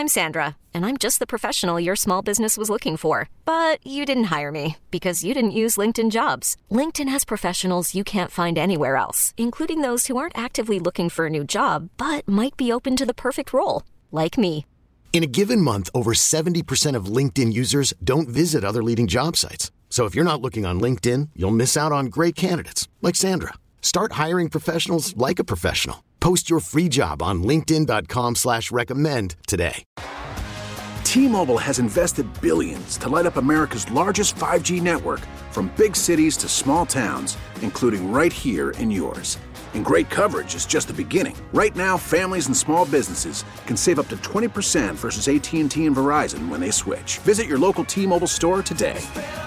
I'm Sandra, and I'm just the professional your small business was looking for. But you didn't hire me because you didn't use LinkedIn Jobs. LinkedIn has professionals you can't find anywhere else, including those who aren't actively looking for a new job, but might be open to the perfect role, like me. In a given month, over 70% of LinkedIn users don't visit other leading job sites. So if you're not looking on LinkedIn, you'll miss out on great candidates like Sandra. Start hiring professionals like a professional. Post your free job on linkedin.com/recommend today. T-Mobile has invested billions to light up America's largest 5G network, from big cities to small towns, including right here in yours. And great coverage is just the beginning. Right now, families and small businesses can save up to 20% versus AT&T and Verizon when they switch. Visit your local T-Mobile store today.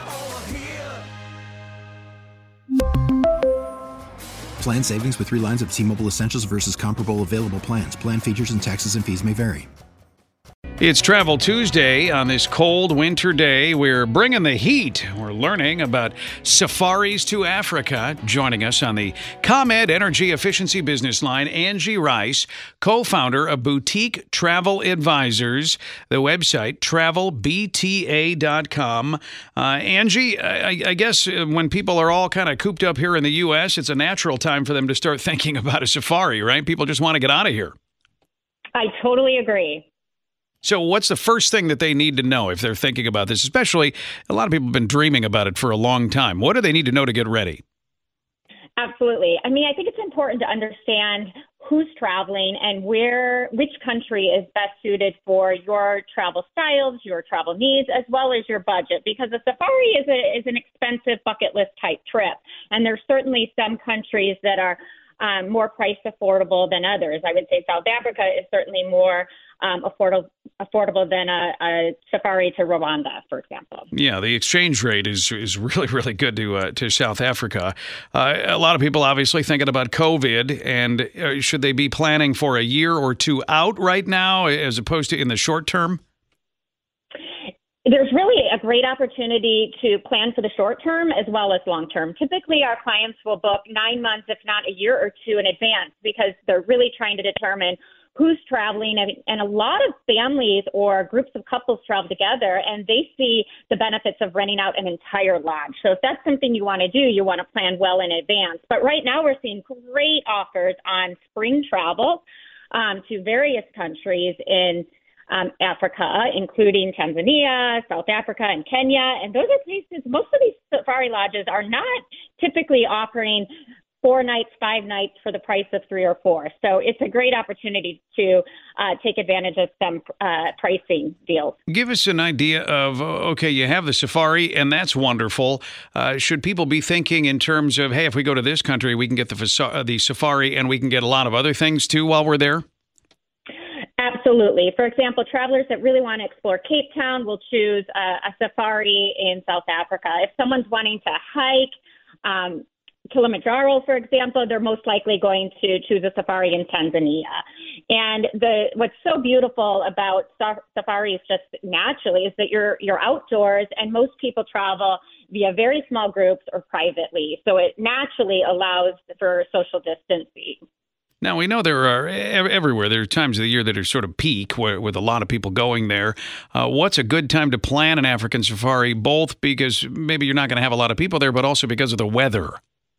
Plan savings with 3 lines of T-Mobile Essentials versus comparable available plans. Plan features and taxes and fees may vary. It's Travel Tuesday on this cold winter day. We're bringing the heat. We're learning about safaris to Africa. Joining us on the ComEd Energy Efficiency Business Line, Angie Rice, co-founder of Boutique Travel Advisors, the website travelbta.com. Angie, I guess when people are all kind of cooped up here in the U.S., it's a natural time for them to start thinking about a safari, right? People just want to get out of here. I totally agree. So what's the first thing that they need to know if they're thinking about this? Especially, a lot of people have been dreaming about it for a long time. What do they need to know to get ready? Absolutely. I mean, I think it's important to understand who's traveling and which country is best suited for your travel styles, your travel needs, as well as your budget, because a safari is an expensive bucket list type trip. And there's certainly some countries that are more price affordable than others. I would say South Africa is certainly more affordable than a safari to Rwanda, for example. Yeah, the exchange rate is really, really good to South Africa. A lot of people obviously thinking about COVID, and should they be planning for a year or two out right now as opposed to in the short term? There's really a great opportunity to plan for the short term as well as long term. Typically, our clients will book 9 months, if not a year or two in advance, because they're really trying to determine who's traveling. And a lot of families or groups of couples travel together, and they see the benefits of renting out an entire lodge. So if that's something you want to do, you want to plan well in advance. But right now we're seeing great offers on spring travel to various countries in Africa, including Tanzania, South Africa, and Kenya. And those are places, most of these safari lodges are not typically offering 4 nights, 5 nights for the price of 3 or 4. So it's a great opportunity to take advantage of some pricing deals. Give us an idea of, okay, you have the safari, and that's wonderful. Should people be thinking in terms of, hey, if we go to this country, we can get the safari, and we can get a lot of other things too while we're there? Absolutely. For example, travelers that really want to explore Cape Town will choose a safari in South Africa. If someone's wanting to hike Kilimanjaro, for example, they're most likely going to choose a safari in Tanzania. And what's so beautiful about safaris just naturally is that you're outdoors, and most people travel via very small groups or privately. So it naturally allows for social distancing. Now, we know there are everywhere. There are times of the year that are sort of peak with a lot of people going there. What's a good time to plan an African safari, both because maybe you're not going to have a lot of people there, but also because of the weather?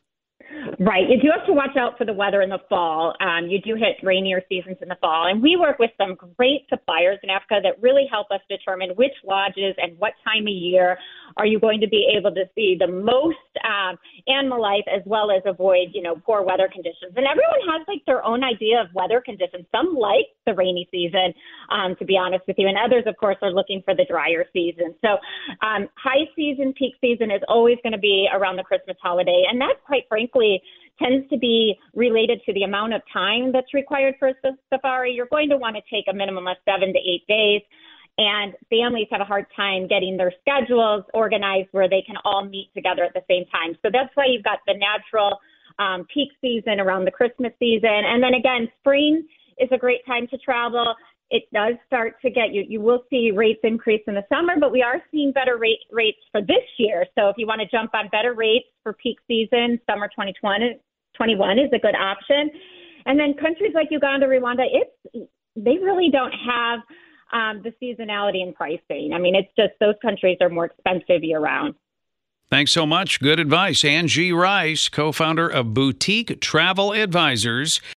Right. You do have to watch out for the weather in the fall. You do hit rainier seasons in the fall. And we work with some great suppliers in Africa that really help us determine which lodges and what time of year are you going to be able to see the most animal life, as well as avoid, poor weather conditions. And everyone has their own idea of weather conditions. Some like the rainy season, to be honest with you. And others, of course, are looking for the drier season. So high season, peak season is always going to be around the Christmas holiday. And that, quite frankly, tends to be related to the amount of time that's required for a safari. You're going to want to take a minimum of 7 to 8 days. And families have a hard time getting their schedules organized where they can all meet together at the same time. So that's why you've got the natural peak season around the Christmas season. And then again, spring is a great time to travel. It does start to get you will see rates increase in the summer, but we are seeing better rates for this year. So if you want to jump on better rates for peak season, summer 2021 is a good option. And then countries like Uganda, Rwanda, they really don't have the seasonality and pricing. I mean, it's just those countries are more expensive year-round. Thanks so much. Good advice. Angie Rice, co-founder of Boutique Travel Advisors.